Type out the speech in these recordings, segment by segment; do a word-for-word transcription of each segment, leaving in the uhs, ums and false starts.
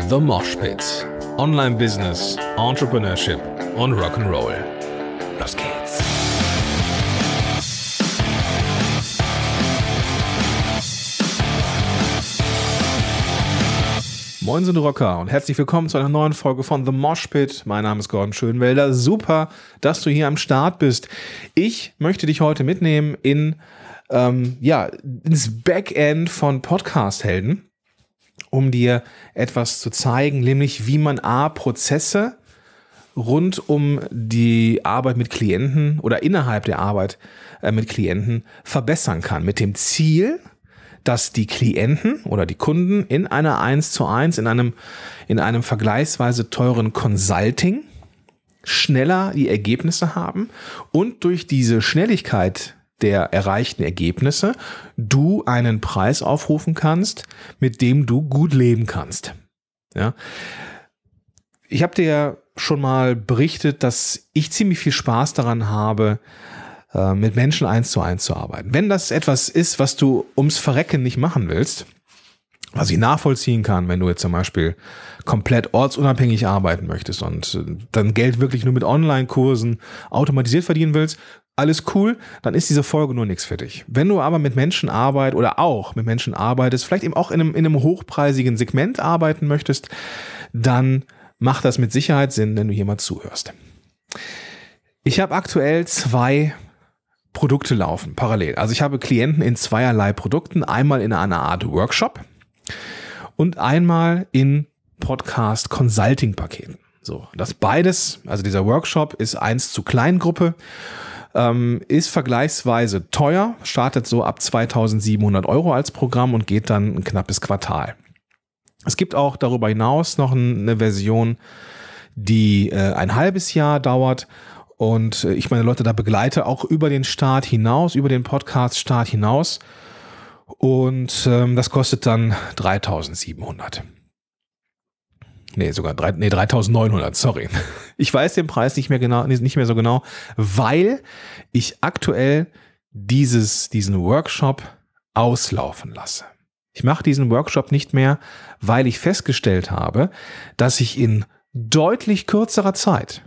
The Mosh Pit. Online Business, Entrepreneurship und Rock'n'Roll. Los geht's. Moin sind Rocker und herzlich willkommen zu einer neuen Folge von The Mosh Pit. Mein Name ist Gordon Schönwelder. Super, dass du hier am Start bist. Ich möchte dich heute mitnehmen in ähm, ja, ins Backend von Podcast-Helden, um dir etwas zu zeigen, nämlich wie man A, Prozesse rund um die Arbeit mit Klienten oder innerhalb der Arbeit äh, mit Klienten verbessern kann. Mit dem Ziel, dass die Klienten oder die Kunden in einer eins zu eins, in einem, in einem vergleichsweise teuren Consulting schneller die Ergebnisse haben und durch diese Schnelligkeit der erreichten Ergebnisse du einen Preis aufrufen kannst, mit dem du gut leben kannst. Ja. Ich habe dir schon mal berichtet, dass ich ziemlich viel Spaß daran habe, mit Menschen eins zu eins zu arbeiten. Wenn das etwas ist, was du ums Verrecken nicht machen willst, was ich nachvollziehen kann, wenn du jetzt zum Beispiel komplett ortsunabhängig arbeiten möchtest und dann Geld wirklich nur mit Online-Kursen automatisiert verdienen willst, alles cool, dann ist diese Folge nur nichts für dich. Wenn du aber mit Menschen arbeitest oder auch mit Menschen arbeitest, vielleicht eben auch in einem, in einem hochpreisigen Segment arbeiten möchtest, dann macht das mit Sicherheit Sinn, wenn du hier mal zuhörst. Ich habe aktuell zwei Produkte laufen, parallel. Also ich habe Klienten in zweierlei Produkten, einmal in einer Art Workshop und einmal in Podcast-Consulting-Paketen. So, das beides, also dieser Workshop ist eins zu Kleingruppe, ähm, ist vergleichsweise teuer, startet so ab zweitausendsiebenhundert Euro als Programm und geht dann ein knappes Quartal. Es gibt auch darüber hinaus noch eine Version, die äh, ein halbes Jahr dauert und ich meine Leute da begleite, auch über den Start hinaus, über den Podcast-Start hinaus. Und ähm, das kostet dann dreitausendsiebenhundert. Nee, sogar drei, nee, dreitausendneunhundert, sorry. Ich weiß den Preis nicht mehr genau, nicht mehr so genau, weil ich aktuell dieses, diesen Workshop auslaufen lasse. Ich mache diesen Workshop nicht mehr, weil ich festgestellt habe, dass ich in deutlich kürzerer Zeit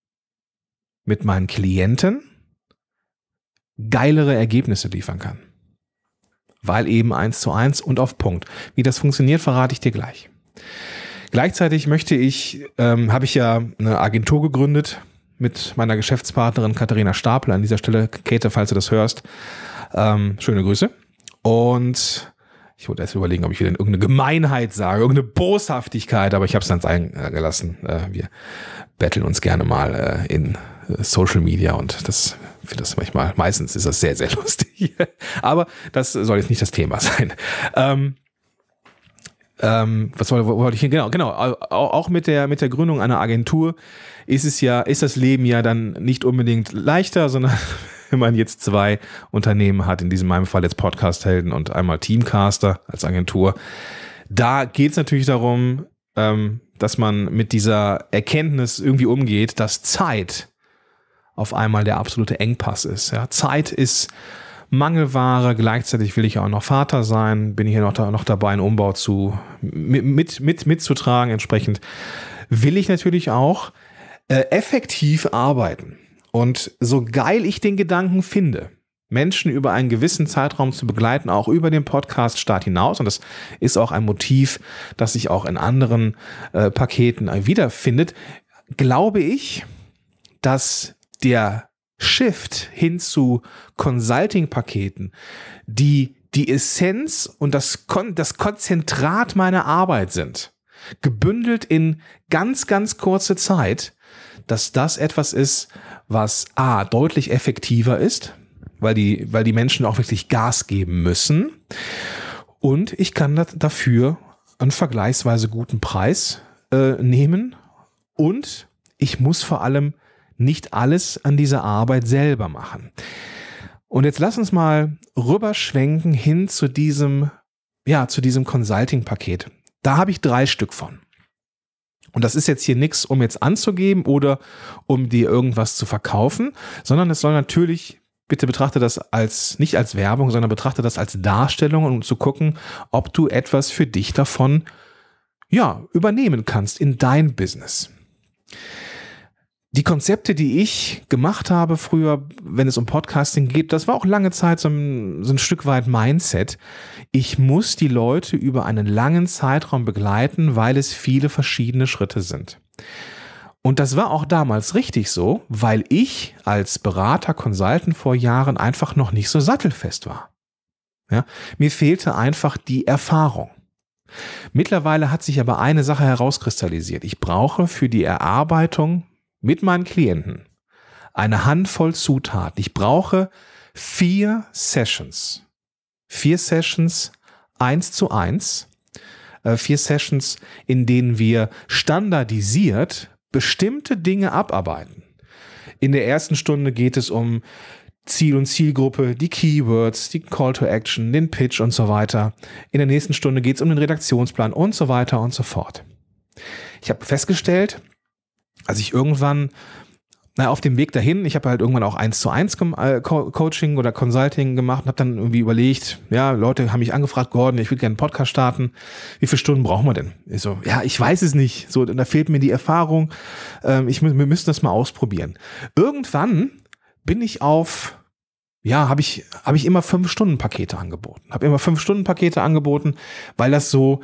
mit meinen Klienten geilere Ergebnisse liefern kann. Weil eben eins zu eins und auf Punkt. Wie das funktioniert, verrate ich dir gleich. Gleichzeitig möchte ich, ähm, habe ich ja eine Agentur gegründet mit meiner Geschäftspartnerin Katharina Stapler. An dieser Stelle, Käthe, falls du das hörst, ähm, schöne Grüße. Und ich wollte erst überlegen, ob ich wieder irgendeine Gemeinheit sage, irgendeine Boshaftigkeit, aber ich habe es dann sein gelassen. Äh, wir betteln uns gerne mal äh, in Social Media und das finde das manchmal, meistens ist das sehr, sehr lustig. Aber das soll jetzt nicht das Thema sein. Ähm, ähm, was wollte wollt ich hin? Genau, genau. Auch mit der, mit der Gründung einer Agentur ist es ja, ist das Leben ja dann nicht unbedingt leichter, sondern wenn man jetzt zwei Unternehmen hat, in diesem meinem Fall jetzt Podcast-Helden und einmal Teamcaster als Agentur, da geht es natürlich darum, ähm, dass man mit dieser Erkenntnis irgendwie umgeht, dass Zeit auf einmal der absolute Engpass ist. Ja, Zeit ist Mangelware, gleichzeitig will ich auch noch Vater sein, bin ich hier noch, da, noch dabei, einen Umbau zu, mit, mit, mit, mitzutragen. Entsprechend will ich natürlich auch äh, effektiv arbeiten. Und so geil ich den Gedanken finde, Menschen über einen gewissen Zeitraum zu begleiten, auch über den Podcast-Start hinaus, und das ist auch ein Motiv, das sich auch in anderen äh, Paketen wiederfindet, glaube ich, dass der Shift hin zu Consulting-Paketen, die die Essenz und das, Kon- das Konzentrat meiner Arbeit sind, gebündelt in ganz, ganz kurze Zeit, dass das etwas ist, was A, deutlich effektiver ist, weil die, weil die Menschen auch wirklich Gas geben müssen, und ich kann das dafür einen vergleichsweise guten Preis äh, nehmen, und ich muss vor allem nicht alles an dieser Arbeit selber machen. Und jetzt lass uns mal rüberschwenken hin zu diesem, ja, zu diesem Consulting-Paket. Da habe ich drei Stück von. Und das ist jetzt hier nichts, um jetzt anzugeben oder um dir irgendwas zu verkaufen, sondern es soll natürlich, bitte betrachte das als, nicht als Werbung, sondern betrachte das als Darstellung, um zu gucken, ob du etwas für dich davon ja, übernehmen kannst in dein Business. Die Konzepte, die ich gemacht habe früher, wenn es um Podcasting geht, das war auch lange Zeit so ein, so ein Stück weit Mindset. Ich muss die Leute über einen langen Zeitraum begleiten, weil es viele verschiedene Schritte sind. Und das war auch damals richtig so, weil ich als Berater, Consultant vor Jahren einfach noch nicht so sattelfest war. Ja, mir fehlte einfach die Erfahrung. Mittlerweile hat sich aber eine Sache herauskristallisiert. Ich brauche für die Erarbeitung mit meinen Klienten eine Handvoll Zutaten. Ich brauche vier Sessions. Vier Sessions eins zu eins. Äh, vier Sessions, in denen wir standardisiert bestimmte Dinge abarbeiten. In der ersten Stunde geht es um Ziel und Zielgruppe, die Keywords, die Call to Action, den Pitch und so weiter. In der nächsten Stunde geht es um den Redaktionsplan und so weiter und so fort. Ich habe festgestellt, als ich irgendwann, na, auf dem Weg dahin, ich habe halt irgendwann auch eins zu eins Coaching oder Consulting gemacht und habe dann irgendwie überlegt, ja, Leute haben mich angefragt, Gordon, ich würde gerne einen Podcast starten. Wie viele Stunden brauchen wir denn? Ich so, ja, ich weiß es nicht. So, da fehlt mir die Erfahrung. Ähm, ich, wir müssen das mal ausprobieren. Irgendwann bin ich auf, ja, habe ich, habe ich immer fünf Stunden Pakete angeboten. Habe immer fünf Stunden Pakete angeboten, weil das so,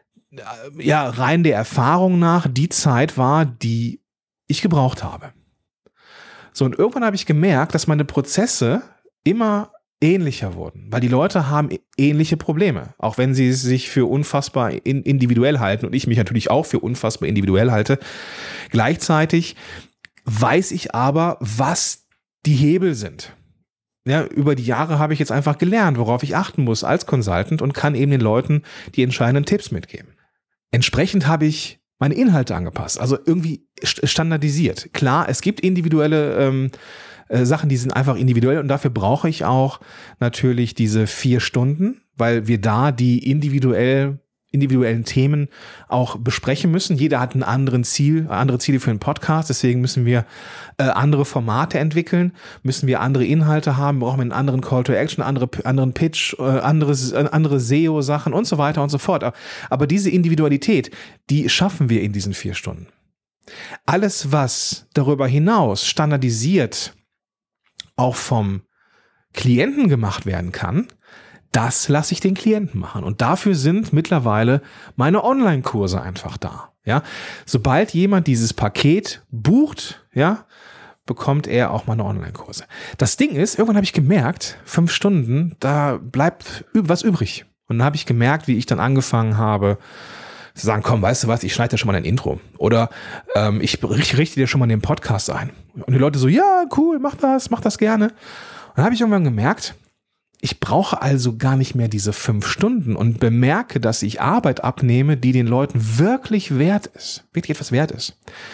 ja, rein der Erfahrung nach die Zeit war, die ich gebraucht habe. So, und irgendwann habe ich gemerkt, dass meine Prozesse immer ähnlicher wurden, weil die Leute haben ähnliche Probleme, auch wenn sie sich für unfassbar individuell halten und ich mich natürlich auch für unfassbar individuell halte. Gleichzeitig weiß ich aber, was die Hebel sind. Ja, über die Jahre habe ich jetzt einfach gelernt, worauf ich achten muss als Consultant und kann eben den Leuten die entscheidenden Tipps mitgeben. Entsprechend habe ich meine Inhalte angepasst, also irgendwie standardisiert. Klar, es gibt individuelle ähm, äh, Sachen, die sind einfach individuell und dafür brauche ich auch natürlich diese vier Stunden, weil wir da die individuell individuellen Themen auch besprechen müssen. Jeder hat einen anderen Ziel, andere Ziele für einen Podcast, deswegen müssen wir äh, andere Formate entwickeln, müssen wir andere Inhalte haben, brauchen wir einen anderen Call to Action, andere, anderen Pitch, äh, anderes, äh, andere S E O-Sachen und so weiter und so fort. Aber diese Individualität, die schaffen wir in diesen vier Stunden. Alles, was darüber hinaus standardisiert auch vom Klienten gemacht werden kann, das lasse ich den Klienten machen. Und dafür sind mittlerweile meine Online-Kurse einfach da. Ja, sobald jemand dieses Paket bucht, ja, bekommt er auch meine Online-Kurse. Das Ding ist, irgendwann habe ich gemerkt, fünf Stunden, da bleibt was übrig. Und dann habe ich gemerkt, wie ich dann angefangen habe, zu sagen, komm, weißt du was, ich schneide dir schon mal ein Intro. Oder ähm, ich richte dir schon mal den Podcast ein. Und die Leute so, ja, cool, mach das, mach das gerne. Und dann habe ich irgendwann gemerkt, ich brauche also gar nicht mehr diese fünf Stunden und bemerke, dass ich Arbeit abnehme, die den Leuten wirklich wert ist, wirklich etwas wert ist.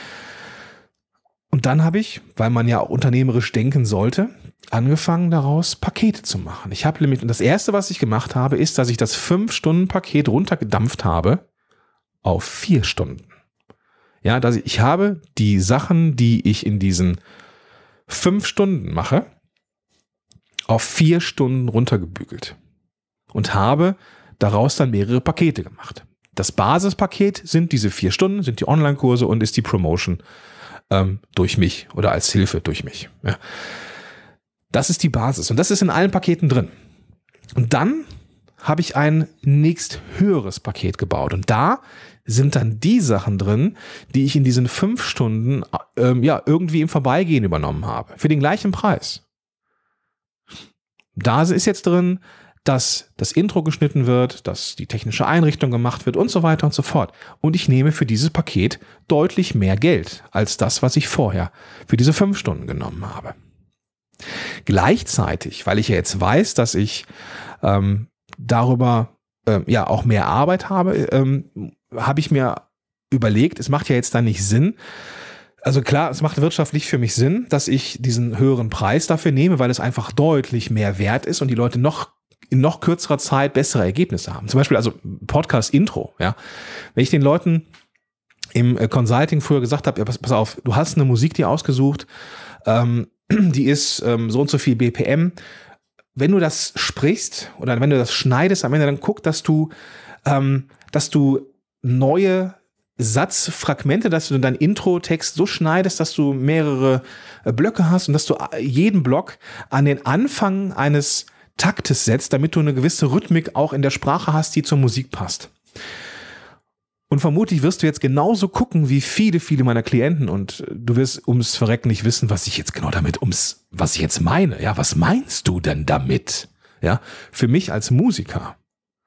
Und dann habe ich, weil man ja auch unternehmerisch denken sollte, angefangen daraus Pakete zu machen. Ich habe nämlich, und das erste, was ich gemacht habe, ist, dass ich das fünf Stunden Paket runtergedampft habe auf vier Stunden. Ja, dass ich, ich habe die Sachen, die ich in diesen fünf Stunden mache, auf vier Stunden runtergebügelt und habe daraus dann mehrere Pakete gemacht. Das Basispaket sind diese vier Stunden, sind die Online-Kurse und ist die Promotion ähm, durch mich oder als Hilfe durch mich. Ja. Das ist die Basis und das ist in allen Paketen drin. Und dann habe ich ein nächst höheres Paket gebaut und da sind dann die Sachen drin, die ich in diesen fünf Stunden ähm, ja irgendwie im Vorbeigehen übernommen habe, für den gleichen Preis. Da ist jetzt drin, dass das Intro geschnitten wird, dass die technische Einrichtung gemacht wird und so weiter und so fort. Und ich nehme für dieses Paket deutlich mehr Geld als das, was ich vorher für diese fünf Stunden genommen habe. Gleichzeitig, weil ich ja jetzt weiß, dass ich ähm, darüber ähm, ja auch mehr Arbeit habe, ähm, habe ich mir überlegt, es macht ja jetzt dann nicht Sinn. Also klar, es macht wirtschaftlich für mich Sinn, dass ich diesen höheren Preis dafür nehme, weil es einfach deutlich mehr wert ist und die Leute noch in noch kürzerer Zeit bessere Ergebnisse haben. Zum Beispiel also Podcast-Intro. Ja, wenn ich den Leuten im Consulting früher gesagt habe, ja, pass, pass auf, du hast eine Musik dir ausgesucht, ähm, die ist ähm, so und so viel B P M. Wenn du das sprichst oder wenn du das schneidest am Ende, dann guck, dass du, ähm, dass du neue Satzfragmente, dass du deinen Intro-Text so schneidest, dass du mehrere äh, Blöcke hast und dass du jeden Block an den Anfang eines Taktes setzt, damit du eine gewisse Rhythmik auch in der Sprache hast, die zur Musik passt. Und vermutlich wirst du jetzt genauso gucken wie viele, viele meiner Klienten und du wirst ums Verrecken nicht wissen, was ich jetzt genau damit, ums, was ich jetzt meine. Ja, was meinst du denn damit? Ja, für mich als Musiker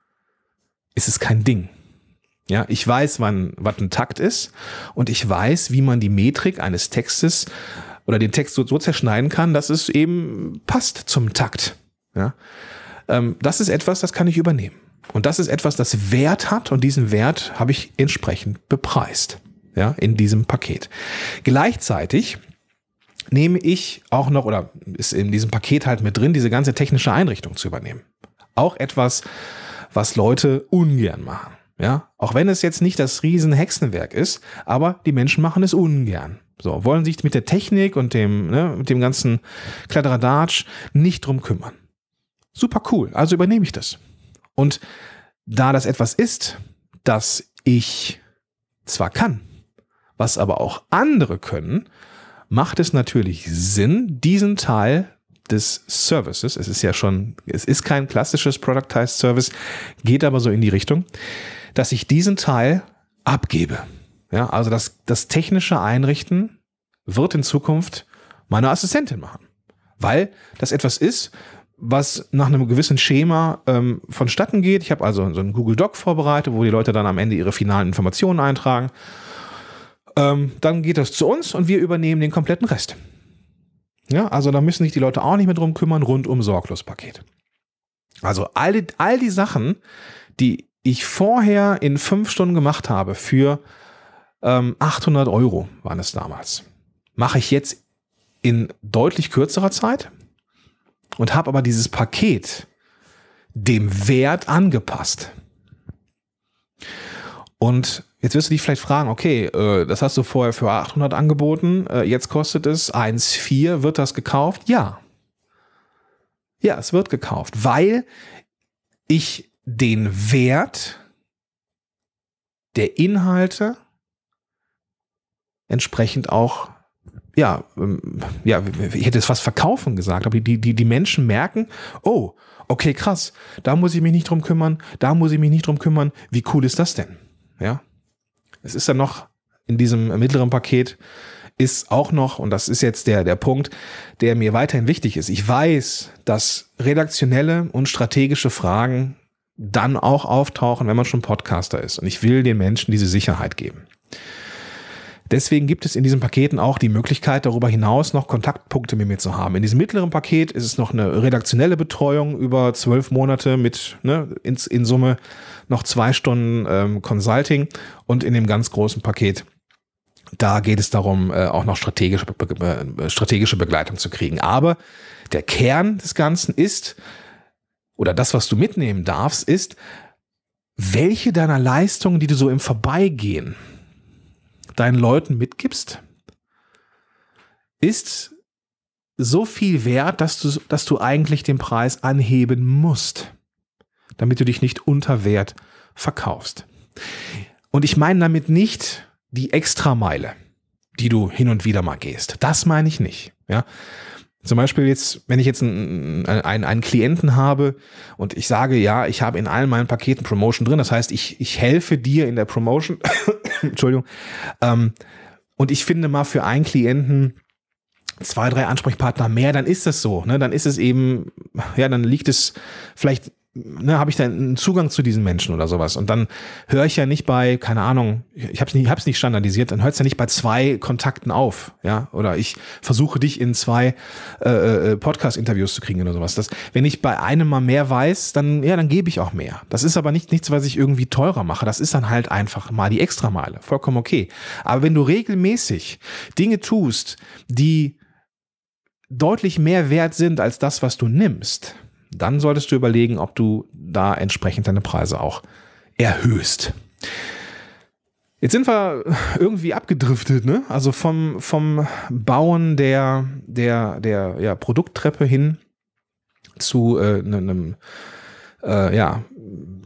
ist es kein Ding. Ja, ich weiß, wann, was ein Takt ist und ich weiß, wie man die Metrik eines Textes oder den Text so, so zerschneiden kann, dass es eben passt zum Takt. Ja, ähm, das ist etwas, das kann ich übernehmen. Und das ist etwas, das Wert hat und diesen Wert habe ich entsprechend bepreist, ja, in diesem Paket. Gleichzeitig nehme ich auch noch, oder ist in diesem Paket halt mit drin, diese ganze technische Einrichtung zu übernehmen. Auch etwas, was Leute ungern machen, ja. Auch wenn es jetzt nicht das riesen Hexenwerk ist, aber die Menschen machen es ungern. So, wollen sich mit der Technik und dem, ne, mit dem ganzen Kladderadatsch nicht drum kümmern. Super cool, also übernehme ich das. Und da das etwas ist, das ich zwar kann, was aber auch andere können, macht es natürlich Sinn, diesen Teil des Services, es ist ja schon, es ist kein klassisches Productized Service, geht aber so in die Richtung, dass ich diesen Teil abgebe. Ja, also das, das technische Einrichten wird in Zukunft meine Assistentin machen, weil das etwas ist, was nach einem gewissen Schema ähm, vonstatten geht. Ich habe also so einen Google Doc vorbereitet, wo die Leute dann am Ende ihre finalen Informationen eintragen. Ähm, dann geht das zu uns und wir übernehmen den kompletten Rest. Ja, also da müssen sich die Leute auch nicht mehr drum kümmern, rundum sorglos Paket. Also all die, all die Sachen, die ich vorher in fünf Stunden gemacht habe für ähm, achthundert Euro waren es damals, mache ich jetzt in deutlich kürzerer Zeit. Und habe aber dieses Paket dem Wert angepasst. Und jetzt wirst du dich vielleicht fragen, okay, äh, das hast du vorher für achthundert angeboten, äh, jetzt kostet es eins Komma vier, wird das gekauft? Ja. Ja, es wird gekauft, weil ich den Wert der Inhalte entsprechend auch Ja, ja, ich hätte es fast verkaufen gesagt, aber die, die, die Menschen merken, oh, okay, krass, da muss ich mich nicht drum kümmern, da muss ich mich nicht drum kümmern, wie cool ist das denn? Ja, es ist dann noch in diesem mittleren Paket ist auch noch, und das ist jetzt der, der Punkt, der mir weiterhin wichtig ist. Ich weiß, dass redaktionelle und strategische Fragen dann auch auftauchen, wenn man schon Podcaster ist. Und ich will den Menschen diese Sicherheit geben. Deswegen gibt es in diesen Paketen auch die Möglichkeit, darüber hinaus noch Kontaktpunkte mit mir zu haben. In diesem mittleren Paket ist es noch eine redaktionelle Betreuung über zwölf Monate mit ne, in, in Summe noch zwei Stunden ähm, Consulting. Und in dem ganz großen Paket, da geht es darum, äh, auch noch strategische, be- strategische Begleitung zu kriegen. Aber der Kern des Ganzen ist, oder das, was du mitnehmen darfst, ist, welche deiner Leistungen, die du so im Vorbeigehen deinen Leuten mitgibst, ist so viel wert, dass du, dass du eigentlich den Preis anheben musst, damit du dich nicht unter Wert verkaufst. Und ich meine damit nicht die Extrameile, die du hin und wieder mal gehst. Das meine ich nicht. Ja? Zum Beispiel jetzt, wenn ich jetzt einen, einen, einen Klienten habe und ich sage, ja, ich habe in allen meinen Paketen Promotion drin, das heißt, ich, ich helfe dir in der Promotion, Entschuldigung, ähm, und ich finde mal für einen Klienten zwei, drei Ansprechpartner mehr, dann ist das so, ne? Dann ist es eben, ja, dann liegt es vielleicht, ne, habe ich dann einen Zugang zu diesen Menschen oder sowas und dann höre ich ja nicht bei, keine Ahnung, ich habe es nicht, hab's nicht standardisiert, dann hört es ja nicht bei zwei Kontakten auf, ja, oder ich versuche dich in zwei äh, Podcast-Interviews zu kriegen oder sowas. Das, wenn ich bei einem mal mehr weiß, dann, ja, dann gebe ich auch mehr. Das ist aber nicht nichts, was ich irgendwie teurer mache, das ist dann halt einfach mal die Extrameile, vollkommen okay. Aber wenn du regelmäßig Dinge tust, die deutlich mehr wert sind als das, was du nimmst, dann solltest du überlegen, ob du da entsprechend deine Preise auch erhöhst. Jetzt sind wir irgendwie abgedriftet, ne? Also vom, vom Bauen der, der, der ja, Produkttreppe hin zu äh, einem, äh, ja,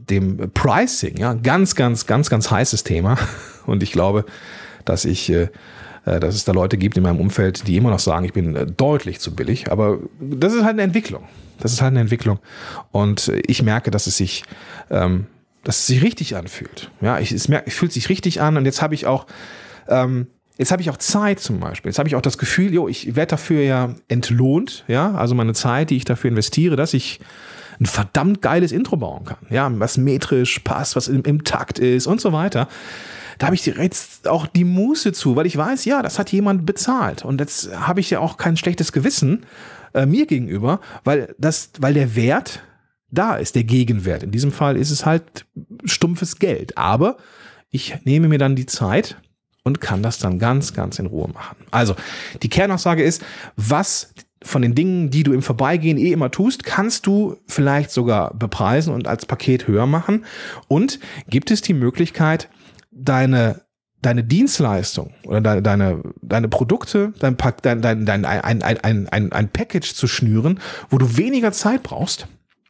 dem Pricing, ja, ganz, ganz, ganz, ganz heißes Thema. Und ich glaube, dass ich, äh, dass es da Leute gibt in meinem Umfeld, die immer noch sagen, ich bin äh, deutlich zu billig. Aber das ist halt eine Entwicklung. Das ist halt eine Entwicklung. Und äh, ich merke, dass es sich, ähm, dass es sich richtig anfühlt. Ja, ich, es, merke, es fühlt sich richtig an. Und jetzt habe ich auch, ähm, jetzt habe ich auch Zeit zum Beispiel. Jetzt habe ich auch das Gefühl, jo, ich werde dafür ja entlohnt. Ja, also meine Zeit, die ich dafür investiere, dass ich ein verdammt geiles Intro bauen kann. Ja, was metrisch passt, was im, im Takt ist und so weiter. Da habe ich jetzt auch die Muße zu, weil ich weiß, ja, das hat jemand bezahlt. Und jetzt habe ich ja auch kein schlechtes Gewissen äh, mir gegenüber, weil das, weil der Wert da ist, der Gegenwert. In diesem Fall ist es halt stumpfes Geld. Aber ich nehme mir dann die Zeit und kann das dann ganz, ganz in Ruhe machen. Also, die Kernaussage ist, was von den Dingen, die du im Vorbeigehen eh immer tust, kannst du vielleicht sogar bepreisen und als Paket höher machen. Und gibt es die Möglichkeit, deine, deine Dienstleistung oder deine, deine, deine Produkte, dein, dein, dein, dein, ein, ein, ein, ein, ein Package zu schnüren, wo du weniger Zeit brauchst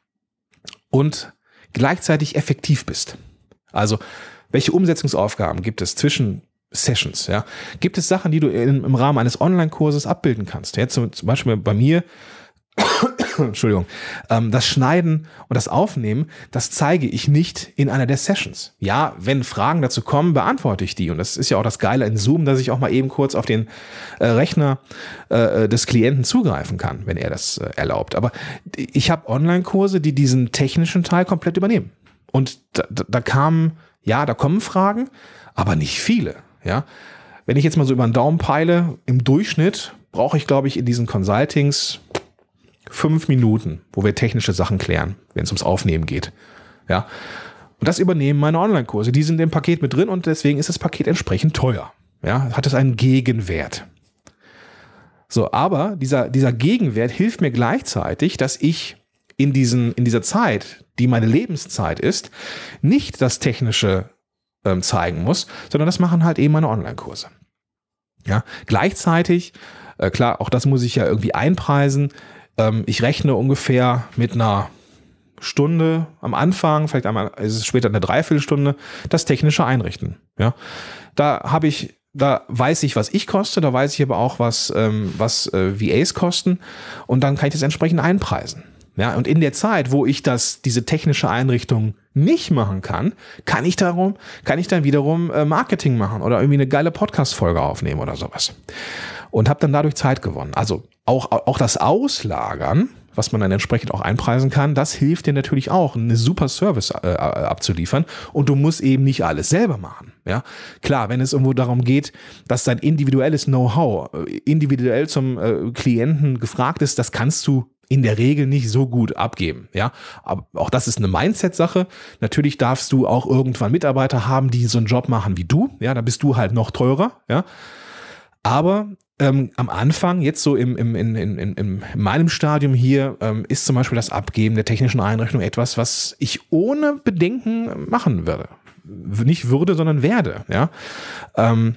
und gleichzeitig effektiv bist. Also, welche Umsetzungsaufgaben gibt es zwischen Sessions? Ja? Gibt es Sachen, die du in, im Rahmen eines Online-Kurses abbilden kannst? Jetzt zum, zum Beispiel bei mir, Entschuldigung, ähm, das Schneiden und das Aufnehmen, das zeige ich nicht in einer der Sessions. Ja, wenn Fragen dazu kommen, beantworte ich die. Und das ist ja auch das Geile in Zoom, dass ich auch mal eben kurz auf den äh, Rechner äh, des Klienten zugreifen kann, wenn er das äh, erlaubt. Aber ich habe Online-Kurse, die diesen technischen Teil komplett übernehmen. Und da, da, da kamen, ja, da kommen Fragen, aber nicht viele. Ja, wenn ich jetzt mal so über den Daumen peile, im Durchschnitt brauche ich, glaube ich, in diesen Consultings fünf Minuten, wo wir technische Sachen klären, wenn es ums Aufnehmen geht. Ja, und das übernehmen meine Online-Kurse. Die sind im Paket mit drin und deswegen ist das Paket entsprechend teuer. Ja, hat es einen Gegenwert. So, aber dieser, dieser Gegenwert hilft mir gleichzeitig, dass ich in diesen, in dieser Zeit, die meine Lebenszeit ist, nicht das Technische ähm, zeigen muss, sondern das machen halt eben meine Online-Kurse. Ja, gleichzeitig, äh, klar, auch das muss ich ja irgendwie einpreisen. Ähm, ich rechne ungefähr mit einer Stunde am Anfang, vielleicht einmal, ist es später eine Dreiviertelstunde, das technische Einrichten. Ja, da habe ich, da weiß ich, was ich koste, da weiß ich aber auch, was, ähm, was äh, V As kosten und dann kann ich das entsprechend einpreisen. Ja, und in der Zeit, wo ich das, diese technische Einrichtung nicht machen kann, kann ich darum, kann ich dann wiederum äh, Marketing machen oder irgendwie eine geile Podcast-Folge aufnehmen oder sowas. Und habe dann dadurch Zeit gewonnen. Also auch, auch das Auslagern, was man dann entsprechend auch einpreisen kann, das hilft dir natürlich auch, eine super Service äh, abzuliefern. Und du musst eben nicht alles selber machen. Ja, klar, wenn es irgendwo darum geht, dass dein individuelles Know-how äh, individuell zum äh, Klienten gefragt ist, das kannst du in der Regel nicht so gut abgeben, ja. Aber auch das ist eine Mindset-Sache. Natürlich darfst du auch irgendwann Mitarbeiter haben, die so einen Job machen wie du, ja. Da bist du halt noch teurer, ja. Aber ähm, am Anfang, jetzt so im, im, in, in, in, in meinem Stadium hier, ähm, ist zum Beispiel das Abgeben der technischen Einrichtung etwas, was ich ohne Bedenken machen würde. Nicht würde, sondern werde, ja. Ähm,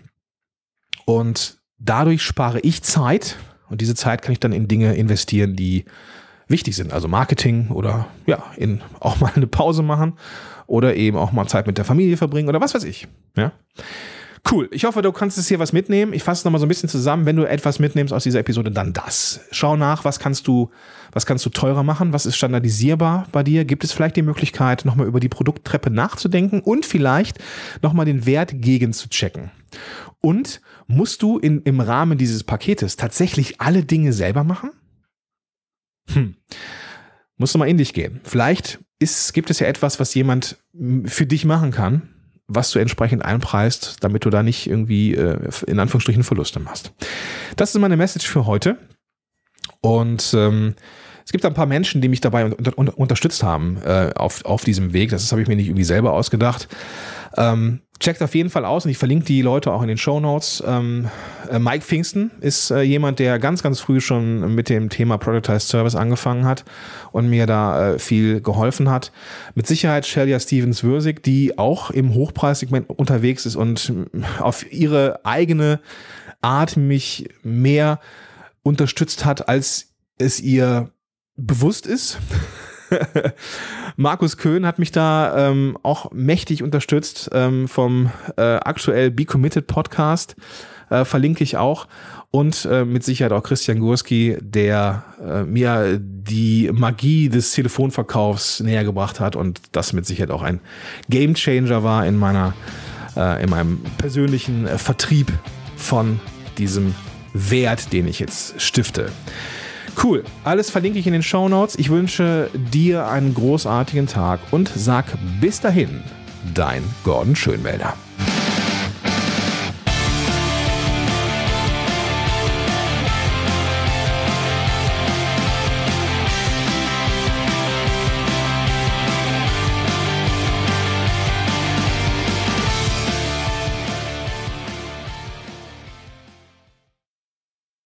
und dadurch spare ich Zeit. Und diese Zeit kann ich dann in Dinge investieren, die wichtig sind. Also Marketing oder ja, in auch mal eine Pause machen oder eben auch mal Zeit mit der Familie verbringen oder was weiß ich. Ja. Cool. Ich hoffe, du kannst es hier was mitnehmen. Ich fasse es nochmal so ein bisschen zusammen. Wenn du etwas mitnimmst aus dieser Episode, dann das. Schau nach, was kannst du, was kannst du teurer machen? Was ist standardisierbar bei dir? Gibt es vielleicht die Möglichkeit, nochmal über die Produkttreppe nachzudenken und vielleicht nochmal den Wert gegen zu checken? Und musst du in, im Rahmen dieses Paketes tatsächlich alle Dinge selber machen? Hm. Musst du mal in dich gehen. Vielleicht ist, gibt es ja etwas, was jemand für dich machen kann, was du entsprechend einpreist, damit du da nicht irgendwie äh, in Anführungsstrichen Verluste machst. Das ist meine Message für heute. Und ähm, es gibt ein paar Menschen, die mich dabei unter, unter, unterstützt haben äh, auf, auf diesem Weg. Das habe ich mir nicht irgendwie selber ausgedacht. Ähm, checkt auf jeden Fall aus und ich verlinke die Leute auch in den Shownotes. Ähm, äh, Mike Pfingsten ist äh, jemand, der ganz, ganz früh schon mit dem Thema Productized Service angefangen hat und mir da äh, viel geholfen hat. Mit Sicherheit Shelia Stevens-Würsig, die auch im Hochpreissegment unterwegs ist und auf ihre eigene Art mich mehr unterstützt hat, als es ihr bewusst ist. Markus Köhn hat mich da ähm, auch mächtig unterstützt ähm, vom äh, aktuell Be Committed Podcast. Äh, verlinke ich auch. Und äh, mit Sicherheit auch Christian Gurski, der äh, mir die Magie des Telefonverkaufs näher gebracht hat und das mit Sicherheit auch ein Gamechanger war in meiner, äh, in meinem persönlichen äh, Vertrieb von diesem Wert, den ich jetzt stifte. Cool, alles verlinke ich in den Shownotes. Ich wünsche dir einen großartigen Tag und sag bis dahin, dein Gordon Schönwälder.